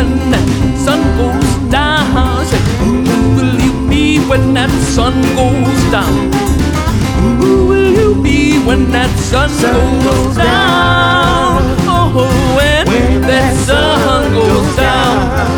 when that sun goes down? Say, who will you be when that sun goes down? Who will you be when that sun goes down? Oh, when that sun goes down.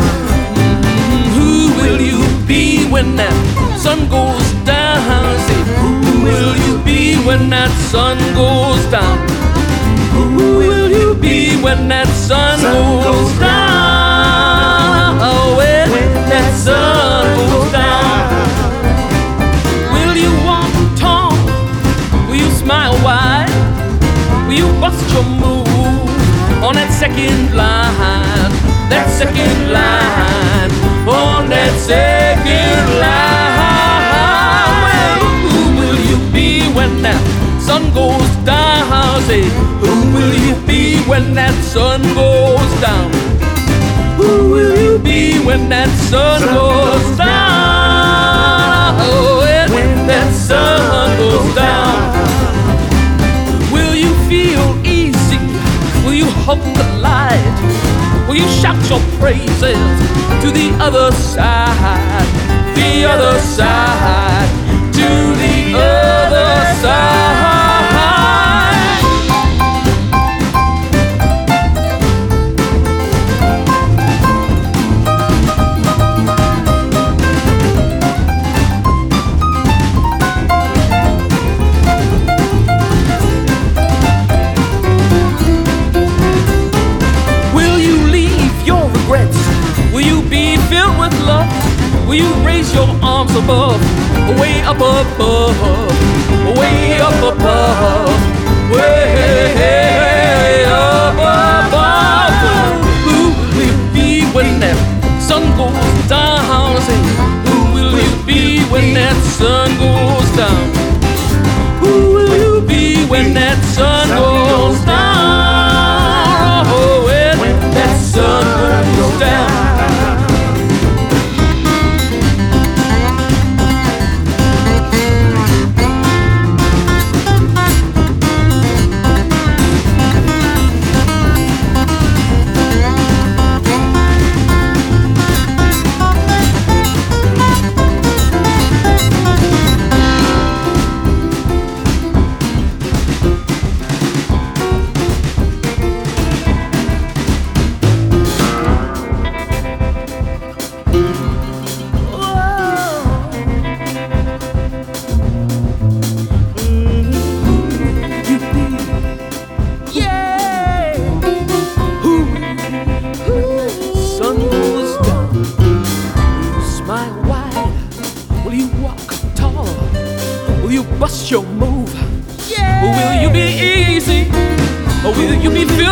Who will you be when that sun goes down? Say, who will you be when that sun goes down? Who will you be when that sun goes down? Oh, when that sun goes down. Will you walk tall? Will you smile wide? Will you bust your move on that second line? That second line, on that second line. Well, who will you be when that sun goes down? Say, who will you be when that sun goes down? Who will you be when that sun goes down? Oh, when that sun goes down. Will you feel easy? Will you hold the light? Will you shout your praises to the other side? The other side, to the other side. Will you be filled with love? Will you raise your arms above, way up above, way up above, way up above? Who will you be when that sun goes down? Say, who will you be when that sun goes down? Who will you be when that sun goes down? Oh, when that sun goes down. Bust your move. Yeah. Will you be easy? Or will you be